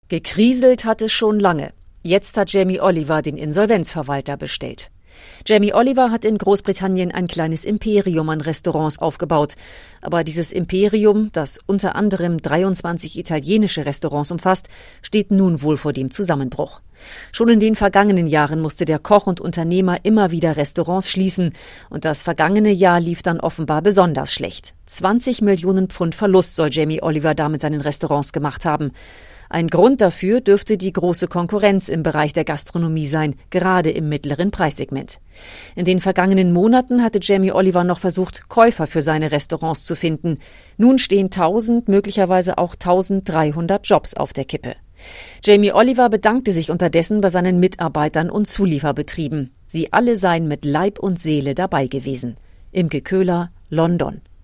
Gekriselt hat es schon lange. Jetzt hat Jamie Oliver den Insolvenzverwalter bestellt. Jamie Oliver hat in Großbritannien ein kleines Imperium an Restaurants aufgebaut. Aber dieses Imperium, das unter anderem 23 italienische Restaurants umfasst, steht nun wohl vor dem Zusammenbruch. Schon in den vergangenen Jahren musste der Koch und Unternehmer immer wieder Restaurants schließen. Und das vergangene Jahr lief dann offenbar besonders schlecht. 20 Millionen Pfund Verlust soll Jamie Oliver damit seinen Restaurants gemacht haben. Ein Grund dafür dürfte die große Konkurrenz im Bereich der Gastronomie sein, gerade im mittleren Preissegment. In den vergangenen Monaten hatte Jamie Oliver noch versucht, Käufer für seine Restaurants zu finden. Nun stehen 1000, möglicherweise auch 1300 Jobs auf der Kippe. Jamie Oliver bedankte sich unterdessen bei seinen Mitarbeitern und Zulieferbetrieben. Sie alle seien mit Leib und Seele dabei gewesen. Imke Köhler, London.